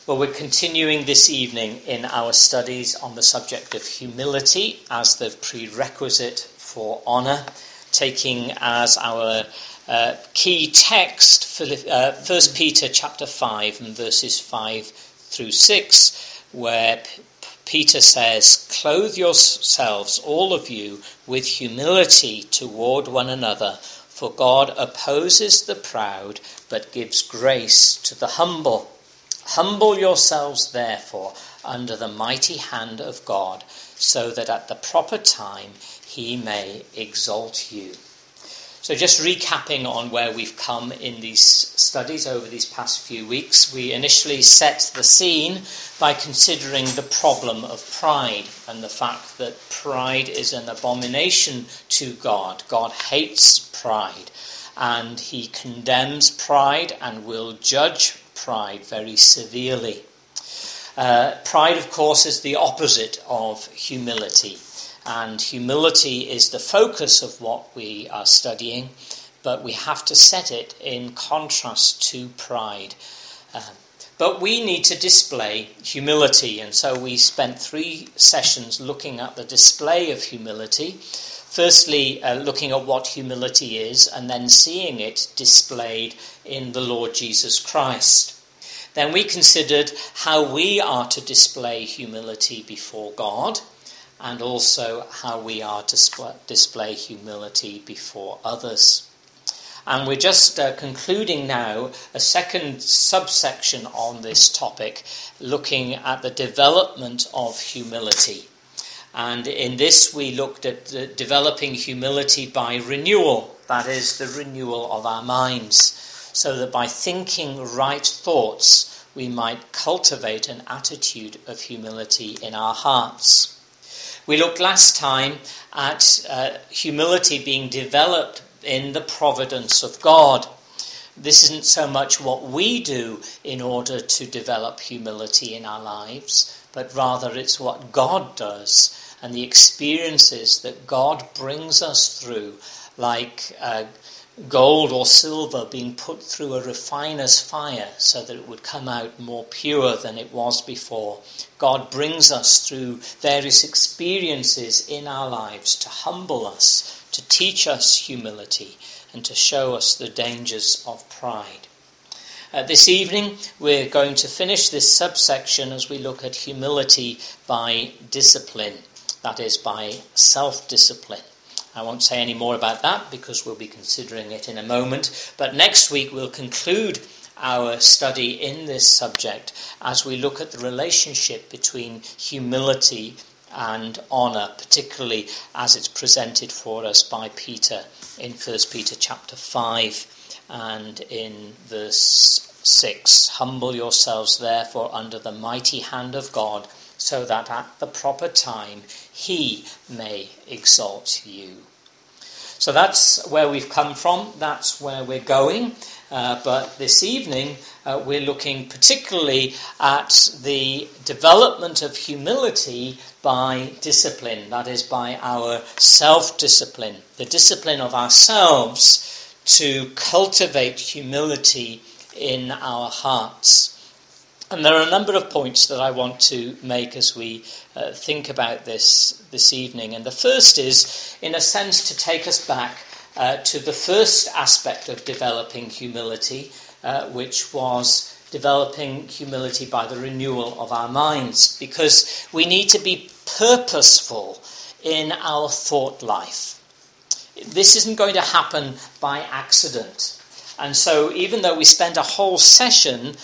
Well, we're continuing this evening in our studies on the subject of humility as the prerequisite for honour, taking as our key text 1 Peter chapter 5 and verses 5 through 6, where Peter says, "Clothe yourselves, all of you, with humility toward one another, for God opposes the proud, but gives grace to the humble. Humble yourselves, therefore, under the mighty hand of God, so that at the proper time he may exalt you." So just recapping on where we've come in these studies over these past few weeks, we initially set the scene by considering the problem of pride and the fact that pride is an abomination to God. God hates pride, and he condemns pride and will judge pride very severely. Pride, of course, is the opposite of humility. And humility is the focus of what we are studying, but we have to set it in contrast to pride. But we need to display humility, and so we spent 3 sessions looking at the display of humility. Firstly, looking at what humility is, and then seeing it displayed in the Lord Jesus Christ. Then we considered how we are to display humility before God, and also how we are to display humility before others. And we're just concluding now a second subsection on this topic, looking at the development of humility. And in this we looked at developing humility by renewal, that is, the renewal of our minds, so that by thinking right thoughts we might cultivate an attitude of humility in our hearts. We looked last time at humility being developed in the providence of God. This isn't so much what we do in order to develop humility in our lives, but rather it's what God does and the experiences that God brings us through, like gold or silver being put through a refiner's fire so that it would come out more pure than it was before. God brings us through various experiences in our lives to humble us, to teach us humility, and to show us the dangers of pride. This evening we're going to finish this subsection as we look at humility by discipline, that is, by self-discipline. I won't say any more about that because we'll be considering it in a moment. But next week we'll conclude our study in this subject as we look at the relationship between humility and honour, particularly as it's presented for us by Peter in 1 Peter chapter 5 and in verse 6. "Humble yourselves therefore under the mighty hand of God, so that at the proper time he may exalt you." So that's where we've come from, that's where we're going. But this evening we're looking particularly at the development of humility by discipline, that is, by our self-discipline, the discipline of ourselves to cultivate humility in our hearts. And there are a number of points that I want to make as we think about this evening. And the first is, in a sense, to take us back to the first aspect of developing humility, which was developing humility by the renewal of our minds. Because we need to be purposeful in our thought life. This isn't going to happen by accident. And so even though we spent a whole session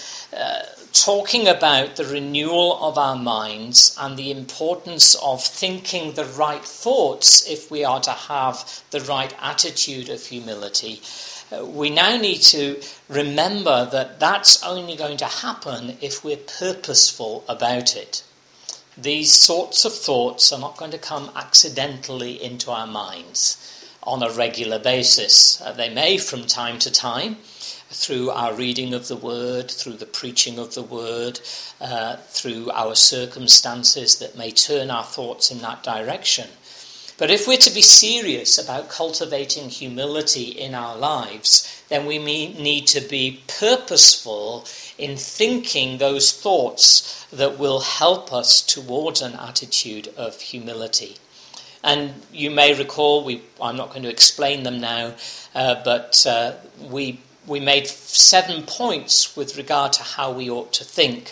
talking about the renewal of our minds and the importance of thinking the right thoughts if we are to have the right attitude of humility, we now need to remember that that's only going to happen if we're purposeful about it. These sorts of thoughts are not going to come accidentally into our minds on a regular basis. They may from time to time, through our reading of the Word, through the preaching of the Word, through our circumstances that may turn our thoughts in that direction. But if we're to be serious about cultivating humility in our lives, then we need to be purposeful in thinking those thoughts that will help us towards an attitude of humility. And you may recall, I'm not going to explain them now, but we made 7 points with regard to how we ought to think.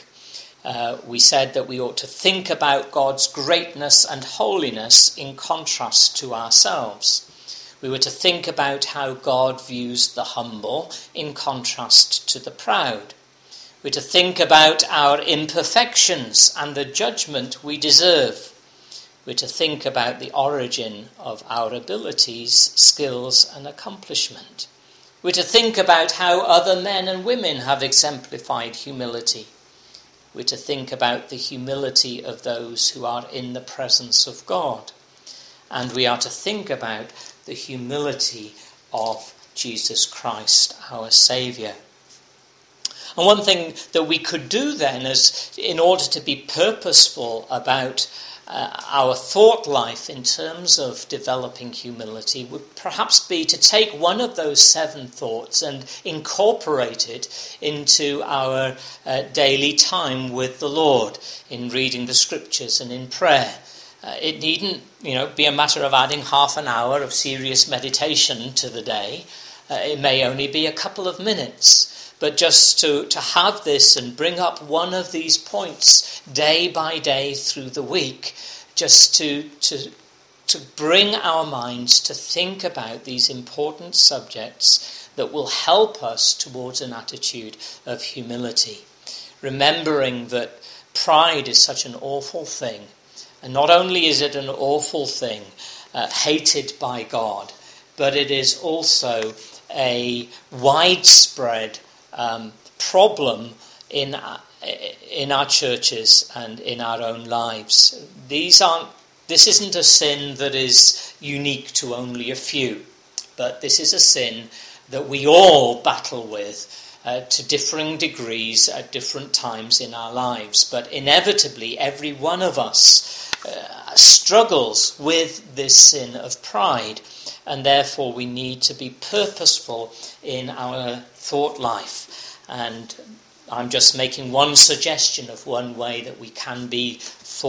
We said that we ought to think about God's greatness and holiness in contrast to ourselves. We were to think about how God views the humble in contrast to the proud. We're to think about our imperfections and the judgment we deserve. We're to think about the origin of our abilities, skills, and accomplishment. We're to think about how other men and women have exemplified humility. We're to think about the humility of those who are in the presence of God. And we are to think about the humility of Jesus Christ, our Saviour. And one thing that we could do then is, in order to be purposeful about our thought life in terms of developing humility, would perhaps be to take one of those 7 thoughts and incorporate it into our daily time with the Lord in reading the scriptures and in prayer. It needn't, be a matter of adding half an hour of serious meditation to the day. It may only be a couple of minutes. But just to have this and bring up one of these points day by day through the week, just to bring our minds to think about these important subjects that will help us towards an attitude of humility. Remembering that pride is such an awful thing. And not only is it an awful thing, hated by God, but it is also a widespread problem in our churches and in our own lives. This isn't a sin that is unique to only a few, but this is a sin that we all battle with to differing degrees at different times in our lives. But inevitably, every one of us struggles with this sin of pride, and therefore we need to be purposeful in our thought life. And I'm just making one suggestion of one way that we can be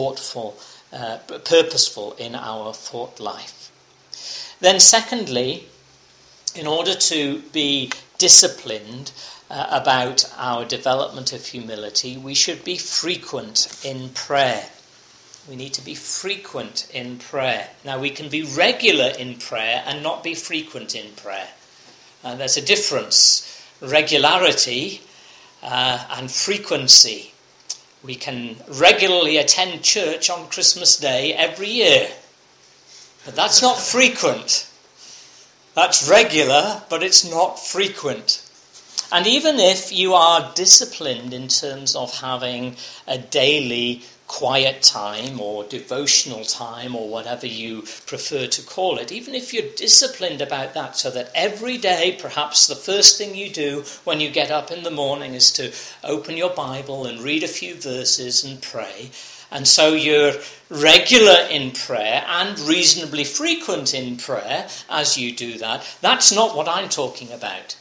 purposeful in our thought life. Then secondly, in order to be disciplined about our development of humility, we should be frequent in prayer. We need to be frequent in prayer. Now, we can be regular in prayer and not be frequent in prayer. There's a difference. Regularity and frequency. We can regularly attend church on Christmas Day every year. But that's not frequent. That's regular, but it's not frequent. And even if you are disciplined in terms of having a daily quiet time or devotional time or whatever you prefer to call it, even if you're disciplined about that, so that every day perhaps the first thing you do when you get up in the morning is to open your Bible and read a few verses and pray, and so you're regular in prayer and reasonably frequent in prayer as you do that, that's not what I'm talking about.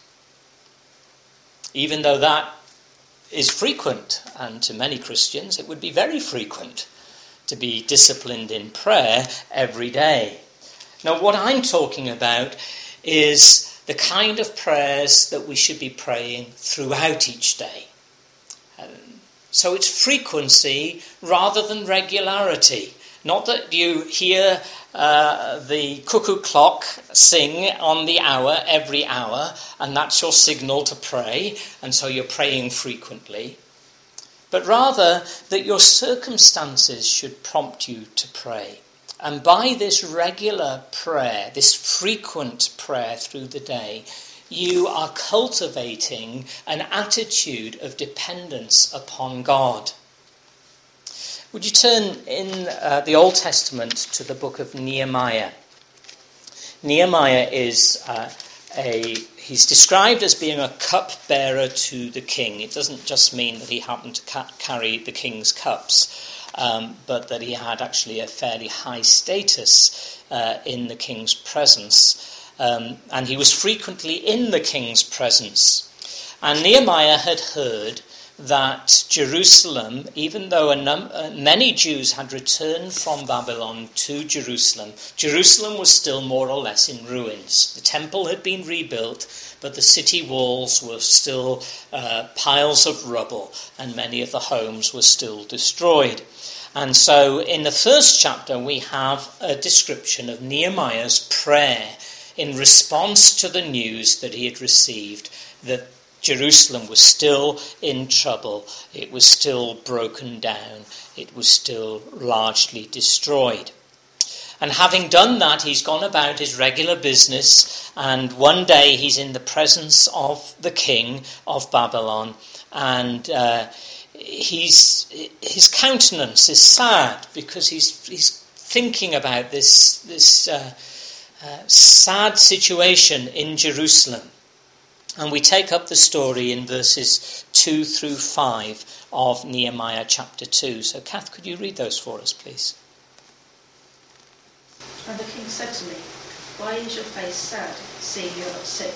Even though that is frequent, and to many Christians it would be very frequent to be disciplined in prayer every day. Now, what I'm talking about is the kind of prayers that we should be praying throughout each day. So it's frequency rather than regularity. Not that you hear the cuckoo clock sing on the hour every hour, and that's your signal to pray, and so you're praying frequently. But rather that your circumstances should prompt you to pray. And by this regular prayer, this frequent prayer through the day, you are cultivating an attitude of dependence upon God. Would you turn in the Old Testament to the book of Nehemiah? Nehemiah is he's described as being a cupbearer to the king. It doesn't just mean that he happened to carry the king's cups, but that he had actually a fairly high status in the king's presence. And he was frequently in the king's presence. And Nehemiah had heard that Jerusalem, even though many Jews had returned from Babylon to Jerusalem, Jerusalem was still more or less in ruins. The temple had been rebuilt, but the city walls were still piles of rubble, and many of the homes were still destroyed. And so in the first chapter we have a description of Nehemiah's prayer in response to the news that he had received, that Jerusalem was still in trouble, it was still broken down, it was still largely destroyed. And having done that, he's gone about his regular business, and one day he's in the presence of the king of Babylon, and his countenance is sad because he's thinking about this sad situation in Jerusalem. And we take up the story in verses 2 through 5 of Nehemiah chapter 2. So, Kath, could you read those for us, please? And the king said to me, "Why is your face sad, seeing you are not sick?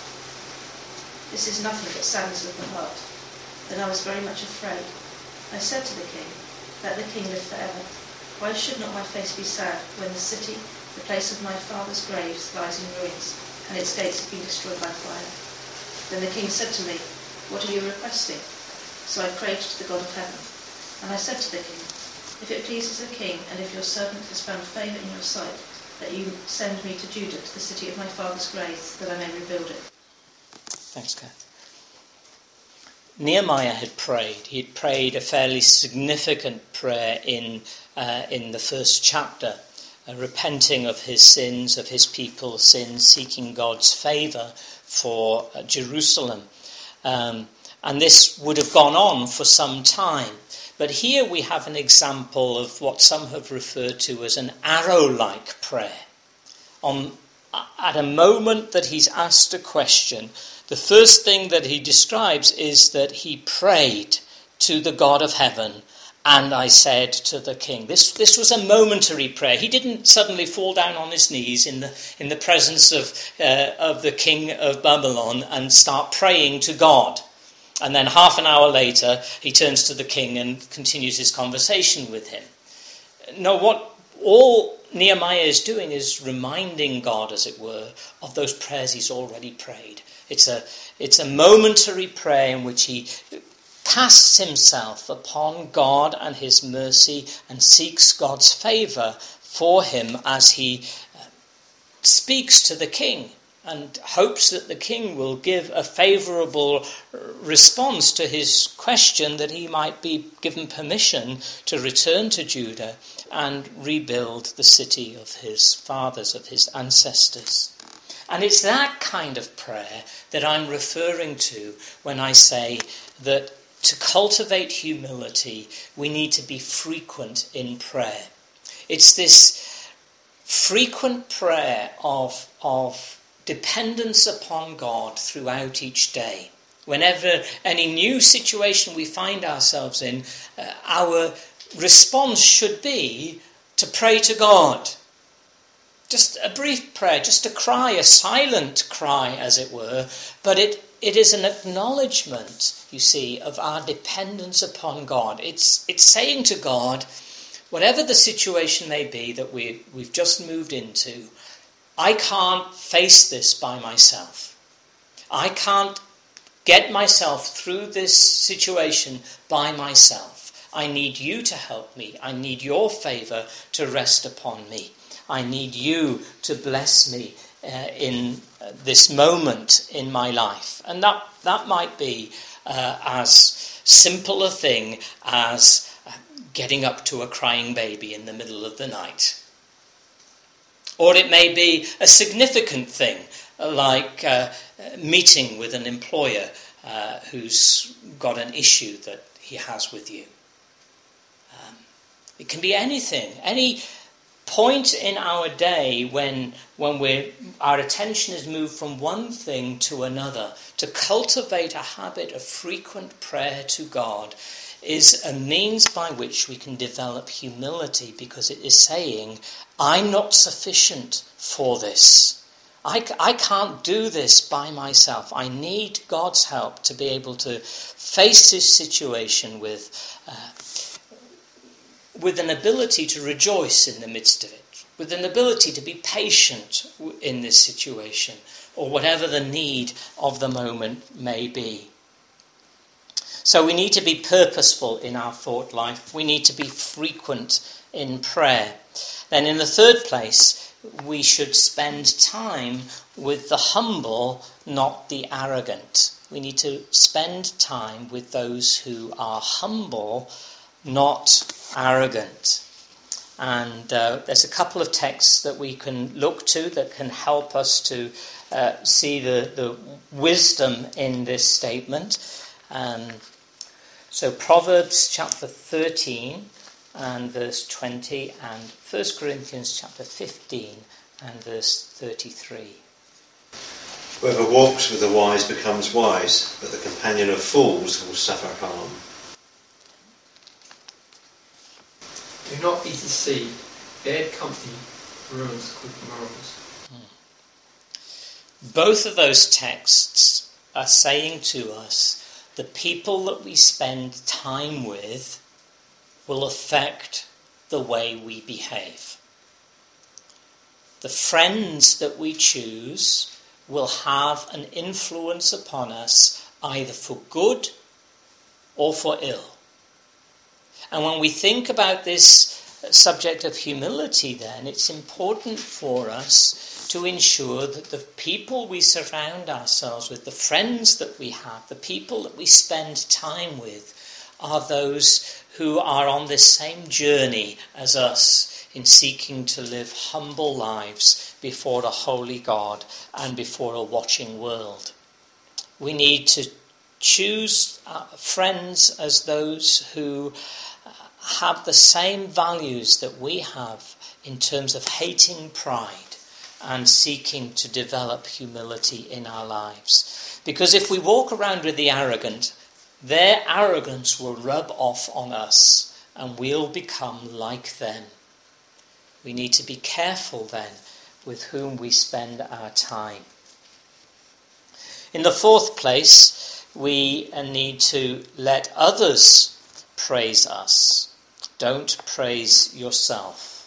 This is nothing but sadness of the heart." Then I was very much afraid. I said to the king, "Let the king live forever. Why should not my face be sad when the city, the place of my father's graves, lies in ruins, and its gates have been destroyed by fire?" Then the king said to me, "What are you requesting?" So I prayed to the God of heaven. And I said to the king, "If it pleases the king, and if your servant has found favour in your sight, that you send me to Judah, to the city of my father's graves, that I may rebuild it." Thanks, Kath. Nehemiah had prayed. He had prayed a fairly significant prayer in the first chapter, repenting of his sins, of his people's sins, seeking God's favour for Jerusalem. And this would have gone on for some time. But here we have an example of what some have referred to as an arrow-like prayer. At a moment that he's asked a question, the first thing that he describes is that he prayed to the God of heaven, and I said to the king. This was a momentary prayer. He didn't suddenly fall down on his knees in the presence of the king of Babylon and start praying to God. And then half an hour later, he turns to the king and continues his conversation with him. No, what all Nehemiah is doing is reminding God, as it were, of those prayers he's already prayed. It's a momentary prayer in which he casts himself upon God and his mercy and seeks God's favour for him as he speaks to the king and hopes that the king will give a favourable response to his question, that he might be given permission to return to Judah and rebuild the city of his fathers, of his ancestors. And it's that kind of prayer that I'm referring to when I say that to cultivate humility, we need to be frequent in prayer. It's this frequent prayer of dependence upon God throughout each day. Whenever any new situation we find ourselves in, our response should be to pray to God. Just a brief prayer, just a cry, a silent cry, as it were, but it is an acknowledgement, you see, of our dependence upon God. It's saying to God, whatever the situation may be that we've just moved into, I can't face this by myself. I can't get myself through this situation by myself. I need you to help me. I need your favour to rest upon me. I need you to bless me in this moment in my life. And that might be as simple a thing as getting up to a crying baby in the middle of the night. Or it may be a significant thing, like meeting with an employer who's got an issue that he has with you. It can be anything, any point in our day when our attention is moved from one thing to another, to cultivate a habit of frequent prayer to God is a means by which we can develop humility, because it is saying, I'm not sufficient for this. I can't do this by myself. I need God's help to be able to face this situation with an ability to rejoice in the midst of it, with an ability to be patient in this situation, or whatever the need of the moment may be. So we need to be purposeful in our thought life. We need to be frequent in prayer. Then in the third place, we should spend time with the humble, not the arrogant. We need to spend time with those who are humble, not arrogant. And there's a couple of texts that we can look to that can help us to see the wisdom in this statement. So Proverbs chapter 13 and verse 20, and 1 Corinthians chapter 15 and verse 33. Whoever walks with the wise becomes wise, but the companion of fools will suffer harm. Do not be deceived. Bad company ruins good morals. Both of those texts are saying to us the people that we spend time with will affect the way we behave. The friends that we choose will have an influence upon us either for good or for ill. And when we think about this subject of humility, then it's important for us to ensure that the people we surround ourselves with, the friends that we have, the people that we spend time with, are those who are on this same journey as us in seeking to live humble lives before a holy God and before a watching world. We need to choose friends as those who have the same values that we have in terms of hating pride and seeking to develop humility in our lives. Because if we walk around with the arrogant, their arrogance will rub off on us and we'll become like them. We need to be careful then with whom we spend our time. In the fourth place, we need to let others praise us. Don't praise yourself.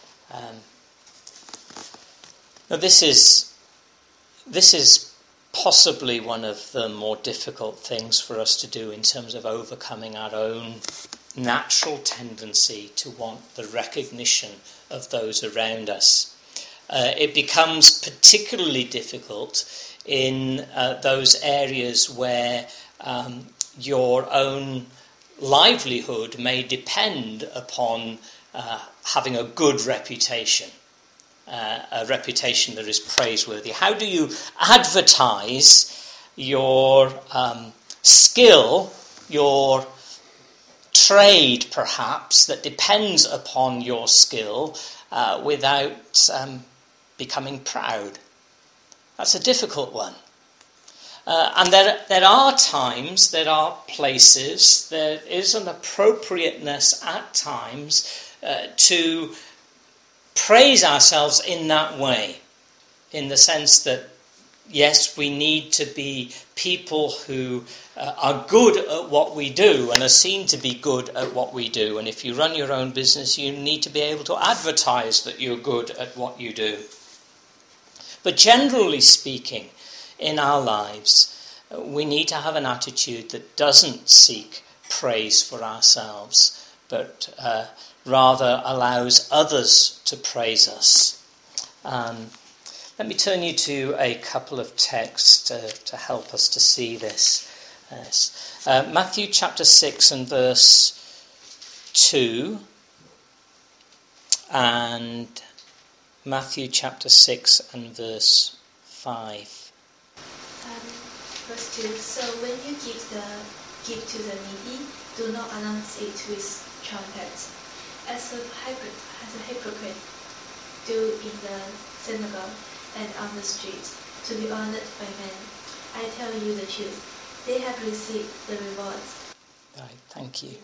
Now this is possibly one of the more difficult things for us to do in terms of overcoming our own natural tendency to want the recognition of those around us. It becomes particularly difficult in those areas where your own livelihood may depend upon having a good reputation, a reputation that is praiseworthy. How do you advertise your skill, your trade perhaps, that depends upon your skill without becoming proud? That's a difficult one. And there are times, there are places, there is an appropriateness at times to praise ourselves in that way, in the sense that, yes, we need to be people who are good at what we do and are seen to be good at what we do. And if you run your own business, you need to be able to advertise that you're good at what you do. But generally speaking, in our lives, we need to have an attitude that doesn't seek praise for ourselves, but rather allows others to praise us. Let me turn you to a couple of texts to help us to see this. Matthew chapter 6 and verse 2, and Matthew chapter 6 and verse 5. Verse 2. So when you give to the needy, do not announce it with trumpets, as a hypocrite do in the synagogue and on the streets, to be honored by men. I tell you the truth, they have received the rewards. Right, thank you.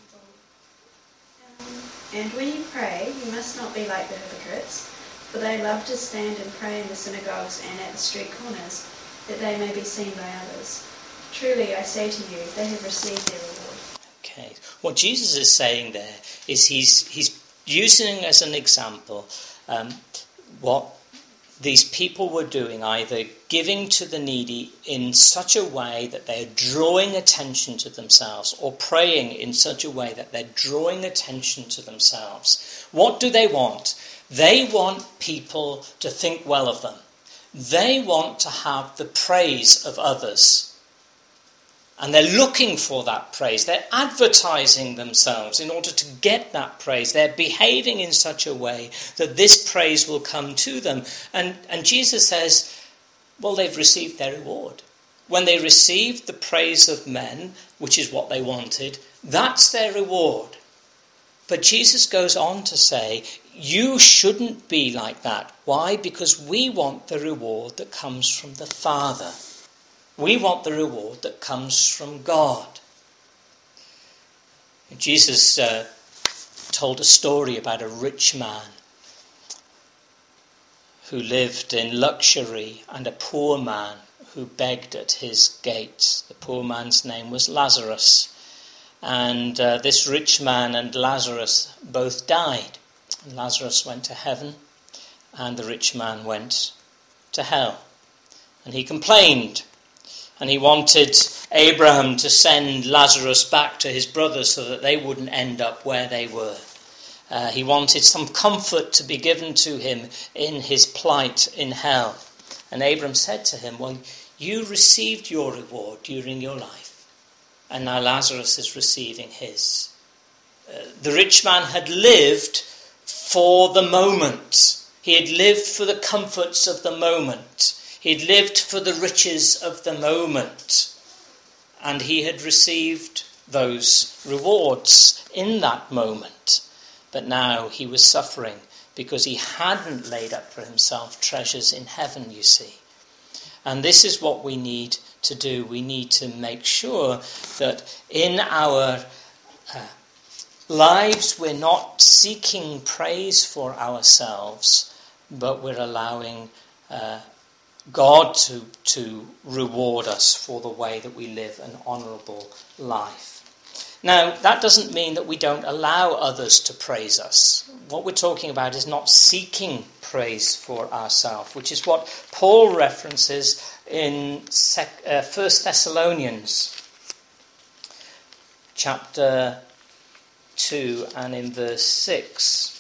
And when you pray, you must not be like the hypocrites, for they love to stand and pray in the synagogues and at the street corners, that they may be seen by others. Truly, I say to you, they have received their reward. Okay, what Jesus is saying there is he's using as an example what these people were doing, either giving to the needy in such a way that they're drawing attention to themselves, or praying in such a way that they're drawing attention to themselves. What do they want? They want people to think well of them. They want to have the praise of others. And they're looking for that praise. They're advertising themselves in order to get that praise. They're behaving in such a way that this praise will come to them. And Jesus says, well, they've received their reward. When they received the praise of men, which is what they wanted, that's their reward. But Jesus goes on to say, you shouldn't be like that. Why? Because we want the reward that comes from the Father. We want the reward that comes from God. Jesus told a story about a rich man who lived in luxury and a poor man who begged at his gates. The poor man's name was Lazarus. And this rich man and Lazarus both died. Lazarus went to heaven and the rich man went to hell. And he complained. And he wanted Abraham to send Lazarus back to his brothers so that they wouldn't end up where they were. He wanted some comfort to be given to him in his plight in hell. And Abraham said to him, well, you received your reward during your life, and now Lazarus is receiving his. The rich man had lived for the moment. He had lived for the comforts of the moment. He'd lived for the riches of the moment, and he had received those rewards in that moment. But now he was suffering because he hadn't laid up for himself treasures in heaven, you see. And this is what we need to do. We need to make sure that in our lives we're not seeking praise for ourselves, but we're allowing God to reward us for the way that we live an honourable life. Now, that doesn't mean that we don't allow others to praise us. What we're talking about is not seeking praise for ourselves, which is what Paul references in 1 Thessalonians chapter 2 and in verse 6.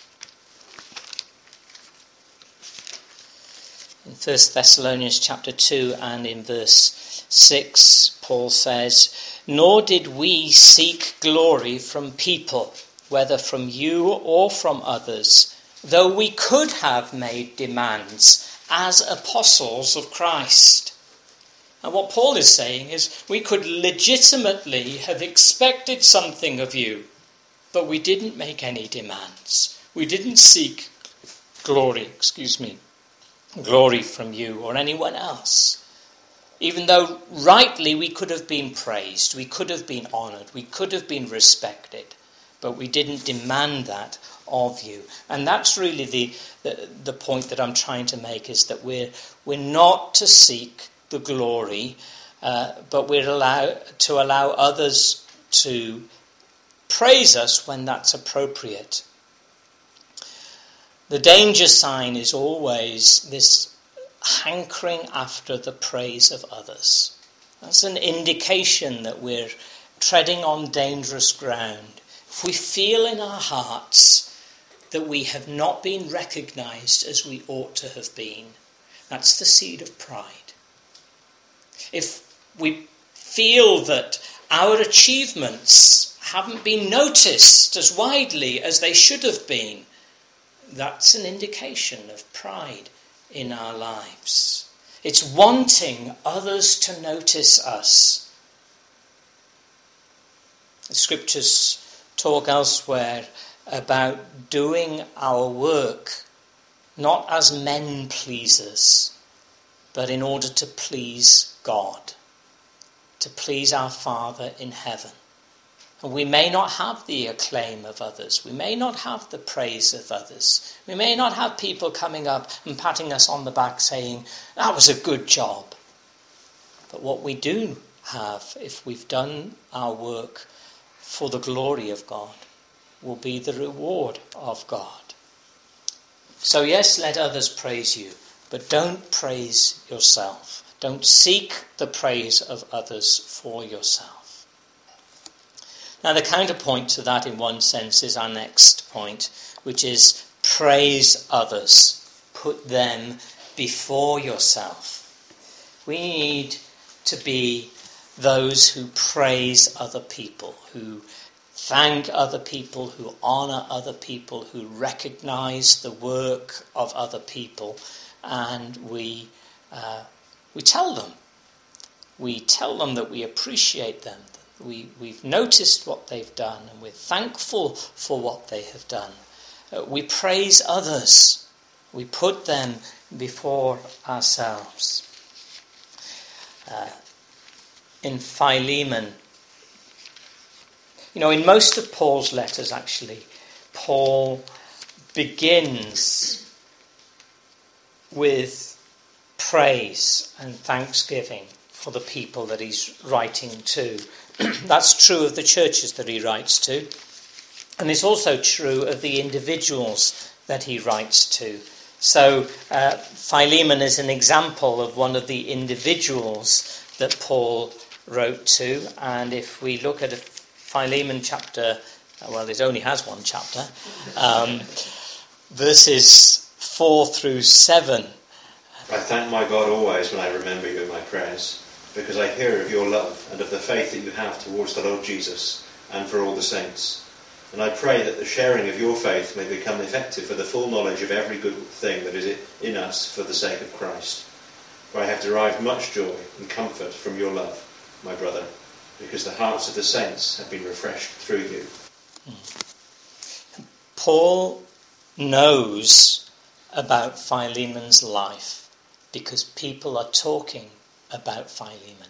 In 1 Thessalonians chapter 2 and in verse 6, Paul says, nor did we seek glory from people, whether from you or from others, though we could have made demands as apostles of Christ. And what Paul is saying is we could legitimately have expected something of you, but we didn't make any demands. We didn't seek glory from you or anyone else. Even though rightly we could have been praised, we could have been honoured, we could have been respected, but we didn't demand that of you. And that's really the point that I'm trying to make, is that we're not to seek the glory, but we're to allow others to praise us when that's appropriate. The danger sign is always this hankering after the praise of others. That's an indication that we're treading on dangerous ground. If we feel in our hearts that we have not been recognised as we ought to have been, that's the seed of pride. If we feel that our achievements haven't been noticed as widely as they should have been, that's an indication of pride in our lives. It's wanting others to notice us. The scriptures talk elsewhere about doing our work not as men pleasers, but in order to please God, to please our Father in heaven. And we may not have the acclaim of others. We may not have the praise of others. We may not have people coming up and patting us on the back saying, that was a good job. But what we do have, if we've done our work for the glory of God, will be the reward of God. So yes, let others praise you, but don't praise yourself. Don't seek the praise of others for yourself. Now the counterpoint to that in one sense is our next point, which is praise others. Put them before yourself. We need to be those who praise other people, who thank other people, who honour other people, who recognise the work of other people, and we tell them. We tell them that we appreciate them. We've noticed what they've done, and we're thankful for what they have done. We praise others. We put them before ourselves. In Philemon, in most of Paul's letters, actually, Paul begins with praise and thanksgiving for the people that he's writing to. That's true of the churches that he writes to. And it's also true of the individuals that he writes to. So Philemon is an example of one of the individuals that Paul wrote to. And if we look at Philemon chapter, well, it only has one chapter, verses 4 through 7. I thank my God always when I remember you in my prayers, because I hear of your love and of the faith that you have towards the Lord Jesus and for all the saints. And I pray that the sharing of your faith may become effective for the full knowledge of every good thing that is in us for the sake of Christ. For I have derived much joy and comfort from your love, my brother, because the hearts of the saints have been refreshed through you. Paul knows about Philemon's life because people are talking about Philemon.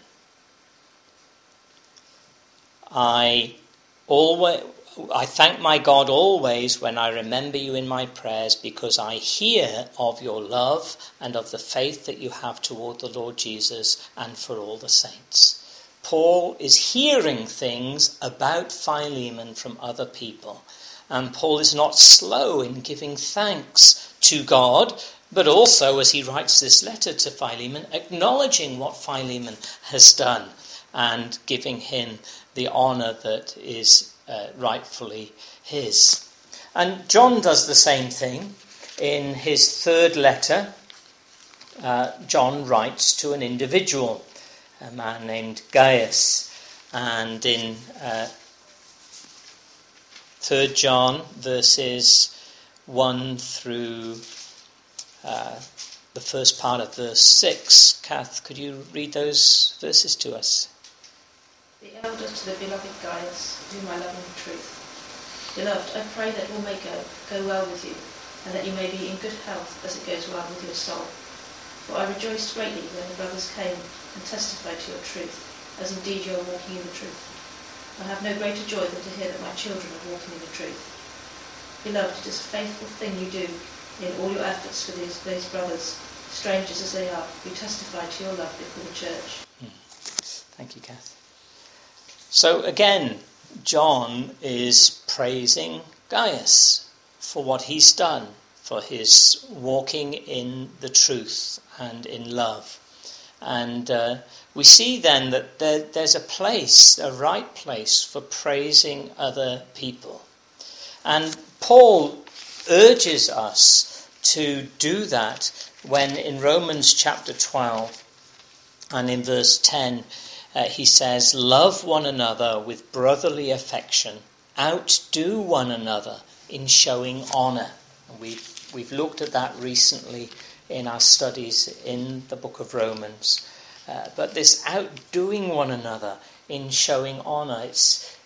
I thank my God always when I remember you in my prayers, because I hear of your love and of the faith that you have toward the Lord Jesus and for all the saints. Paul is hearing things about Philemon from other people. And Paul is not slow in giving thanks to God, but also, as he writes this letter to Philemon, acknowledging what Philemon has done and giving him the honour that is rightfully his. And John does the same thing. In his third letter, John writes to an individual, a man named Gaius. And in 3 John, verses 1 through the first part of verse 6. Kath, could you read those verses to us? The elder to the beloved Gaius, whom I love in truth. Beloved, I pray that all may go well with you, and that you may be in good health as it goes well with your soul. For I rejoiced greatly when the brothers came and testified to your truth, as indeed you are walking in the truth. I have no greater joy than to hear that my children are walking in the truth. Beloved, it is a faithful thing you do in all your efforts for these brothers, strangers as they are, who testify to your love before the church. Thank you, Kath. So again, John is praising Gaius for what he's done, for his walking in the truth and in love. And we see then that there's a place, a right place for praising other people. And Paul urges us to do that when in Romans chapter 12 and in verse 10 he says, love one another with brotherly affection, outdo one another in showing honour. We've looked at that recently in our studies in the book of Romans. But this outdoing one another in showing honour,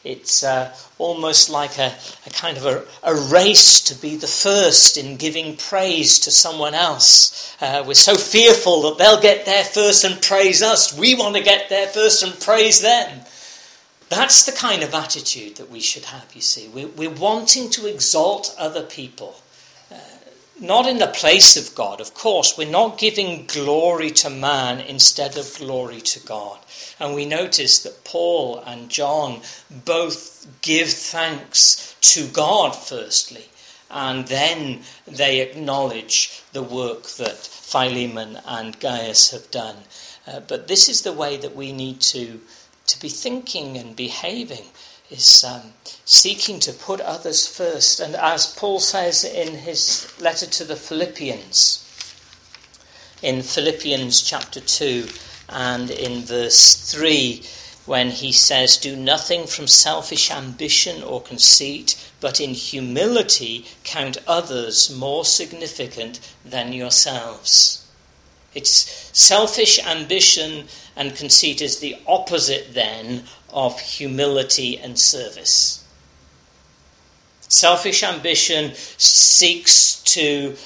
It's almost like a kind of a race to be the first in giving praise to someone else. We're so fearful that they'll get there first and praise us. We want to get there first and praise them. That's the kind of attitude that we should have, you see. We're wanting to exalt other people. Not in the place of God, of course. We're not giving glory to man instead of glory to God. And we notice that Paul and John both give thanks to God firstly, and then they acknowledge the work that Philemon and Gaius have done. But this is the way that we need to be thinking and behaving, is seeking to put others first. And as Paul says in his letter to the Philippians, in Philippians chapter 2 and in verse 3, when he says, "Do nothing from selfish ambition or conceit, but in humility count others more significant than yourselves." It's selfish ambition and conceit is the opposite then of humility and service. Selfish ambition seeks to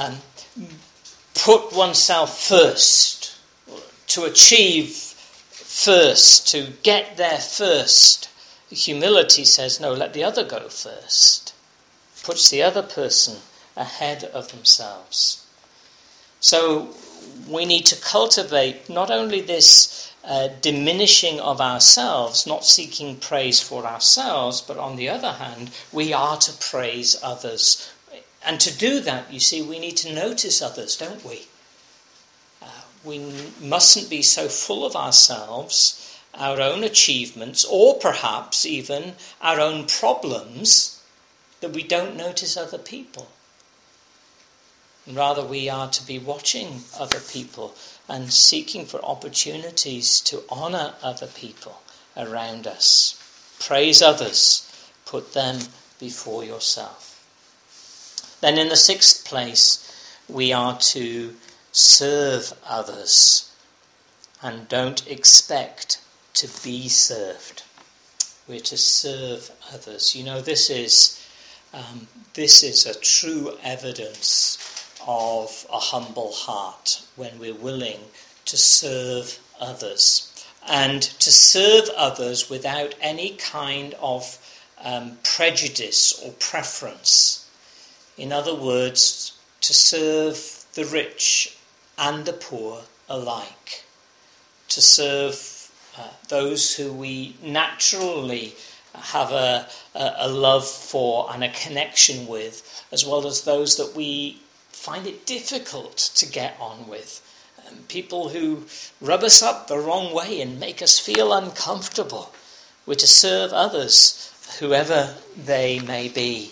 put oneself first, to achieve first, to get there first. Humility says, no, let the other go first. Puts the other person ahead of themselves. So we need to cultivate not only this diminishing of ourselves, not seeking praise for ourselves, but on the other hand, we are to praise others. And to do that, you see, we need to notice others, don't we? We mustn't be so full of ourselves, our own achievements, or perhaps even our own problems, that we don't notice other people. Rather, we are to be watching other people and seeking for opportunities to honour other people around us. Praise others. Put them before yourself. Then in the sixth place, we are to serve others and don't expect to be served. We're to serve others. You know, this is a true evidence of a humble heart when we're willing to serve others, and to serve others without any kind of prejudice or preference. In other words, to serve the rich and the poor alike, to serve those who we naturally have a love for and a connection with, as well as those that we find it difficult to get on with. People who rub us up the wrong way and make us feel uncomfortable. We're to serve others, whoever they may be.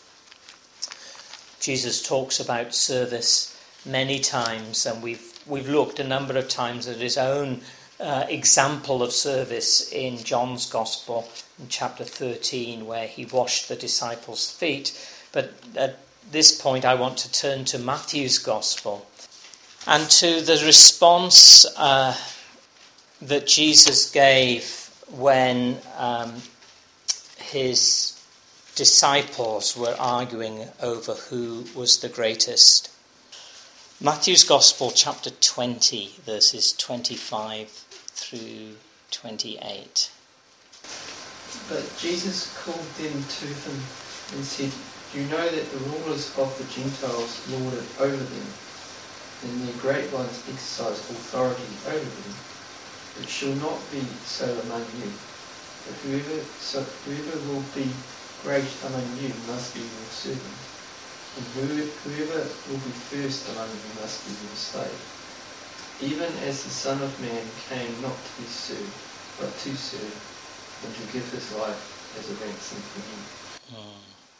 Jesus talks about service many times, and we've looked a number of times at his own example of service in John's Gospel in chapter 13, where he washed the disciples' feet. But at this point I want to turn to Matthew's Gospel and to the response that Jesus gave when his disciples were arguing over who was the greatest. Matthew's Gospel, chapter 20, verses 25 through 28. But Jesus called them to him and said, "You know that the rulers of the Gentiles lord it over them, and their great ones exercise authority over them. It shall not be so among you. But whoever will be great among you must be your servant, and whoever will be first among you must be your slave. Even as the Son of Man came not to be served, but to serve, and to give his life as a ransom for many."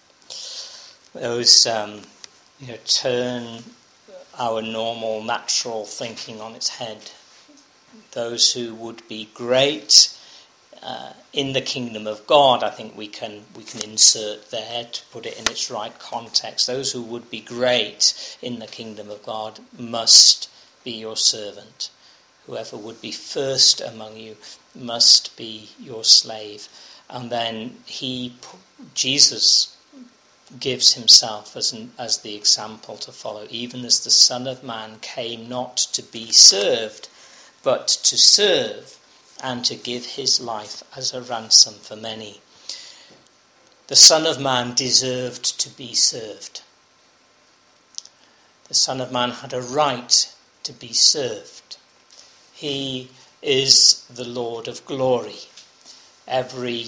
Those turn our normal, natural thinking on its head. Those who would be great in the kingdom of God, I think we can insert there to put it in its right context. Those who would be great in the kingdom of God must be your servant. Whoever would be first among you must be your slave. And then Jesus gives himself as the example to follow, even as the Son of Man came not to be served, but to serve and to give his life as a ransom for many. The Son of Man deserved to be served. The Son of Man had a right to be served. He is the Lord of glory. Every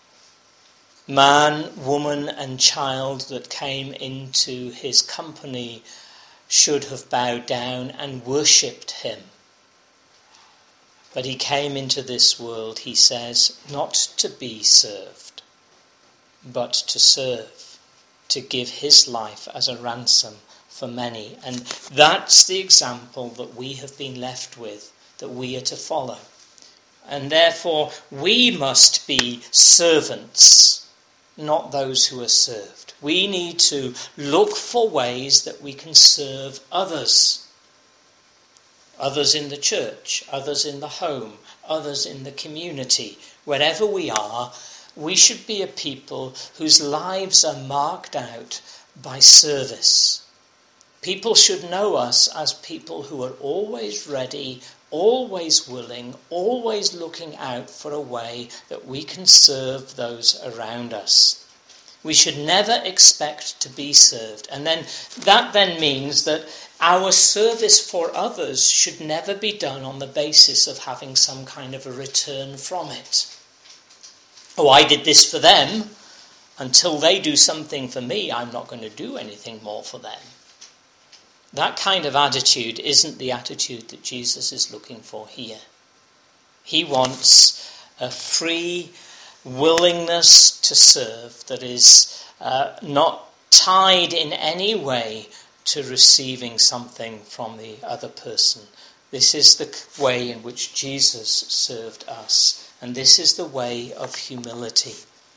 man, woman, and child that came into his company should have bowed down and worshipped him. But he came into this world, he says, not to be served, but to serve, to give his life as a ransom for many. And that's the example that we have been left with, that we are to follow. And therefore we must be servants, not those who are served. We need to look for ways that we can serve others. Others in the church, others in the home, others in the community. Wherever we are, we should be a people whose lives are marked out by service. People should know us as people who are always ready, always willing, always looking out for a way that we can serve those around us. We should never expect to be served. And then that means that our service for others should never be done on the basis of having some kind of a return from it. Oh, I did this for them. Until they do something for me, I'm not going to do anything more for them. That kind of attitude isn't the attitude that Jesus is looking for here. He wants a free willingness to serve that is not tied in any way to receiving something from the other person. This is the way in which Jesus served us, and this is the way of humility.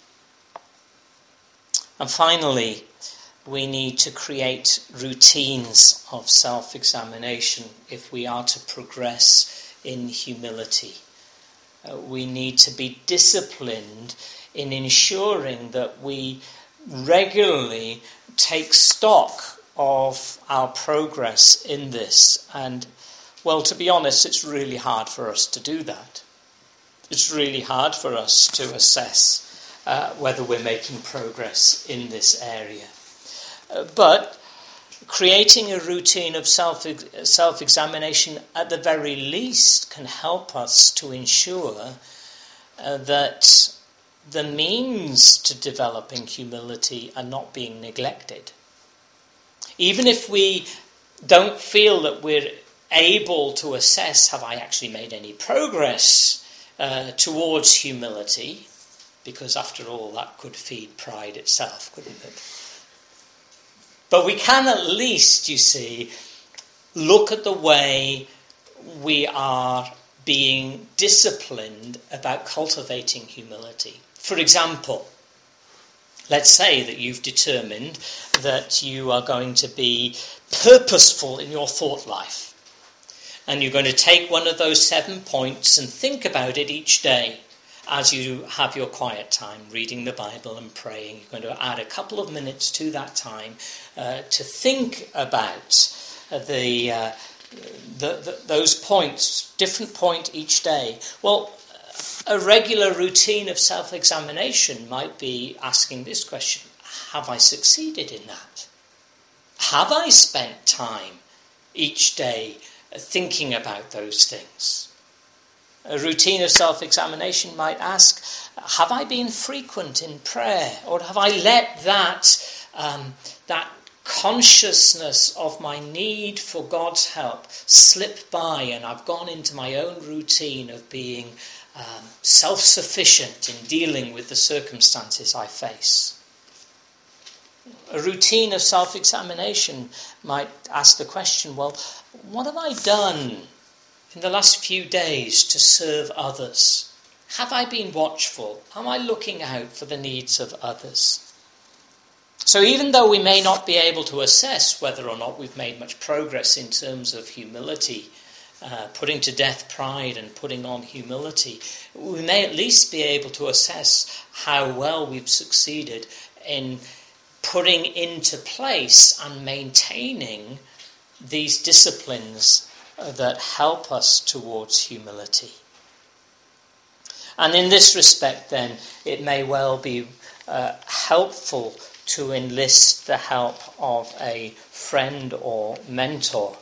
And finally, we need to create routines of self-examination if we are to progress in humility. We need to be disciplined in ensuring that we regularly take stock of our progress in this. And, well, to be honest, it's really hard for us to do that. It's really hard for us to assess whether we're making progress in this area. But creating a routine of self-examination at the very least can help us to ensure that the means to developing humility are not being neglected. Even if we don't feel that we're able to assess, have I actually made any progress towards humility, because after all that could feed pride itself, couldn't it? But we can at least, you see, look at the way we are being disciplined about cultivating humility. For example, let's say that you've determined that you are going to be purposeful in your thought life. And you're going to take one of those 7 points and think about it each day as you have your quiet time, reading the Bible and praying. You're going to add a couple of minutes to that time to think about those points, different point each day. Well, a regular routine of self-examination might be asking this question: have I succeeded in that? Have I spent time each day thinking about those things? A routine of self-examination might ask, have I been frequent in prayer? Or have I let that consciousness of my need for God's help slip by, and I've gone into my own routine of being self-sufficient in dealing with the circumstances I face? A routine of self-examination might ask the question, well, what have I done in the last few days to serve others? Have I been watchful? Am I looking out for the needs of others? So even though we may not be able to assess whether or not we've made much progress in terms of humility putting to death pride and putting on humility, we may at least be able to assess how well we've succeeded in putting into place and maintaining these disciplines that help us towards humility. And in this respect, then, it may well be helpful to enlist the help of a friend or mentor.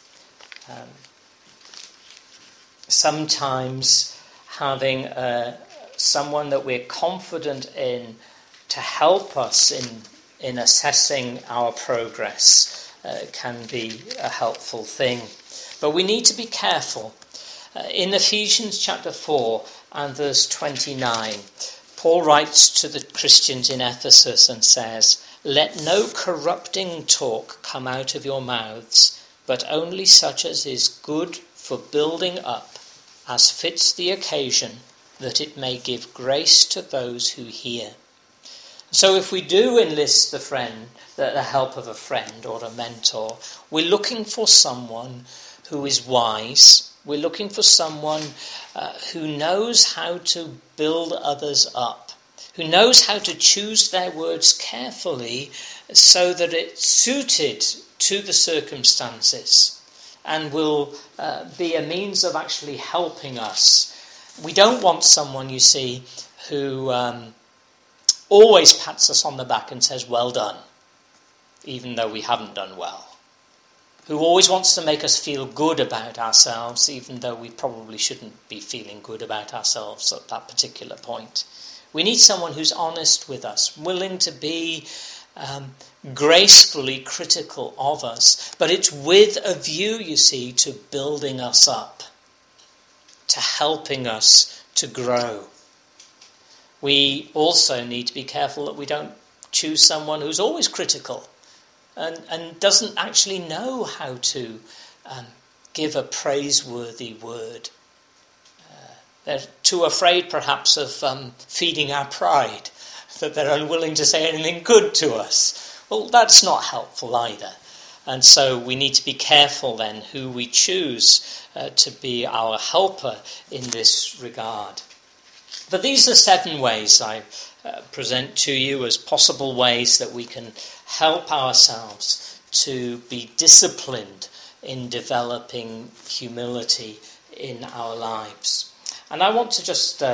Sometimes having someone that we're confident in to help us in assessing our progress can be a helpful thing. But we need to be careful. In Ephesians chapter 4 and verse 29, Paul writes to the Christians in Ephesus and says, "Let no corrupting talk come out of your mouths, but only such as is good for building up, as fits the occasion, that it may give grace to those who hear." So if we do enlist the help of a friend or a mentor, we're looking for someone who is wise. We're looking for someone who knows how to build others up, who knows how to choose their words carefully so that it's suited to the circumstances and will be a means of actually helping us. We don't want someone, you see, who always pats us on the back and says, "Well done," even though we haven't done well. Who always wants to make us feel good about ourselves, even though we probably shouldn't be feeling good about ourselves at that particular point. We need someone who's honest with us, willing to be gracefully critical of us, but it's with a view, you see, to building us up, to helping us to grow. We also need to be careful that we don't choose someone who's always critical and doesn't actually know how to give a praiseworthy word. They're too afraid, perhaps, of feeding our pride, that they're unwilling to say anything good to us. Well, that's not helpful either. And so we need to be careful then who we choose to be our helper in this regard. But these are 7 ways I present to you as possible ways that we can help ourselves to be disciplined in developing humility in our lives. And I want to just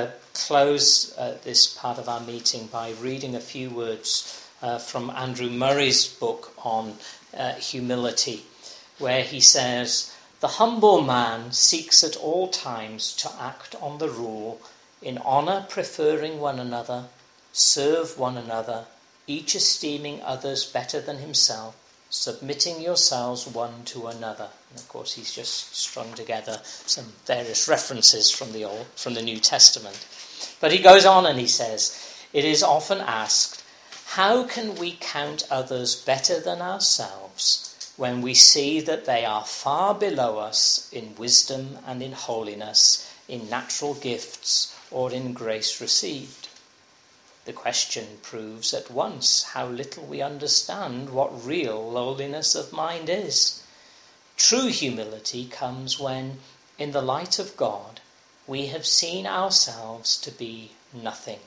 close this part of our meeting by reading a few words from Andrew Murray's book on humility, where he says, "The humble man seeks at all times to act on the rule, in honour preferring one another, serve one another, each esteeming others better than himself, submitting yourselves one to another." And of course, he's just strung together some various references from the New Testament. But he goes on and he says, "It is often asked, how can we count others better than ourselves when we see that they are far below us in wisdom and in holiness, in natural gifts, or in grace received? The question proves at once how little we understand what real lowliness of mind is. True humility comes when, in the light of God, we have seen ourselves to be nothing,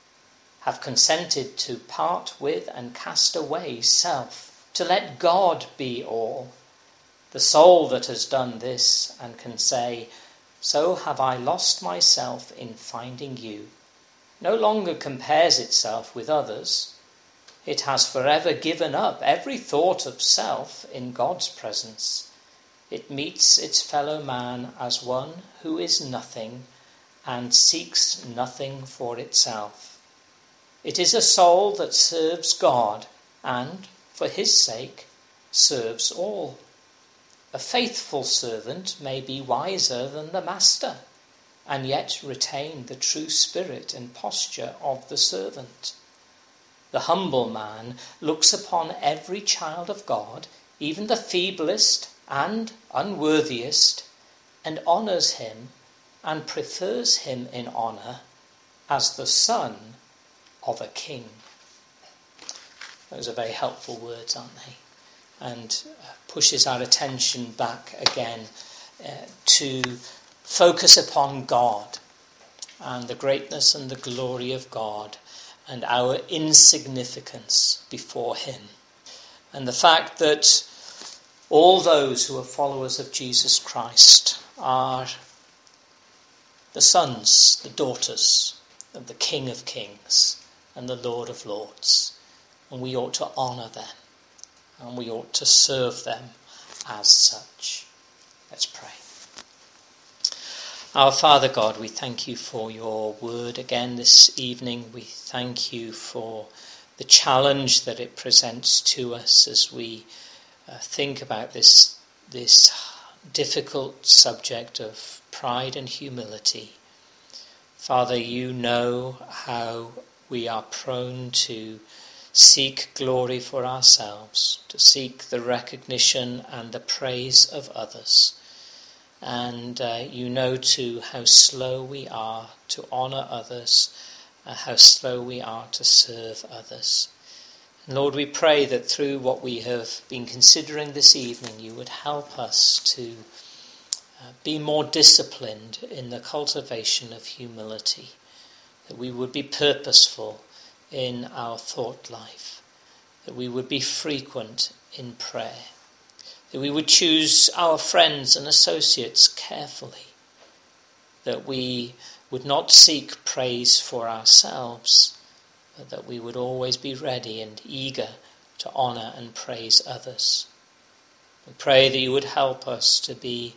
have consented to part with and cast away self, to let God be all. The soul that has done this and can say, 'So have I lost myself in finding you,' no longer compares itself with others. It has forever given up every thought of self in God's presence. It meets its fellow man as one who is nothing and seeks nothing for itself. It is a soul that serves God and, for his sake, serves all. A faithful servant may be wiser than the master, and yet retain the true spirit and posture of the servant. The humble man looks upon every child of God, even the feeblest and unworthiest, and honours him and prefers him in honour as the son of a king." Those are very helpful words, aren't they? And pushes our attention back again to focus upon God and the greatness and the glory of God and our insignificance before him. And the fact that all those who are followers of Jesus Christ are the sons, the daughters of the King of Kings and the Lord of Lords. And we ought to honour them and we ought to serve them as such. Let's pray. Our Father God, we thank you for your word again this evening. We thank you for the challenge that it presents to us as we think about this difficult subject of pride and humility. Father, you know how we are prone to seek glory for ourselves, to seek the recognition and the praise of others. And you know too how slow we are to honour others, how slow we are to serve others. And Lord, we pray that through what we have been considering this evening, you would help us to be more disciplined in the cultivation of humility, that we would be purposeful in our thought life, that we would be frequent in prayer, that we would choose our friends and associates carefully, that we would not seek praise for ourselves, but that we would always be ready and eager to honour and praise others. We pray that you would help us to be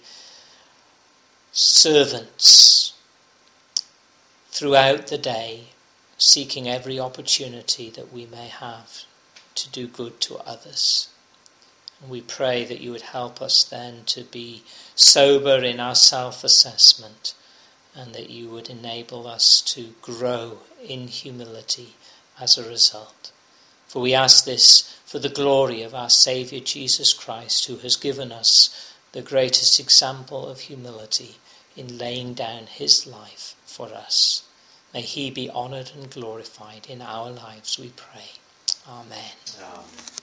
servants throughout the day, seeking every opportunity that we may have to do good to others. And we pray that you would help us then to be sober in our self-assessment, and that you would enable us to grow in humility as a result. For we ask this for the glory of our Saviour Jesus Christ, who has given us the greatest example of humility in laying down his life for us. May he be honoured and glorified in our lives, we pray. Amen.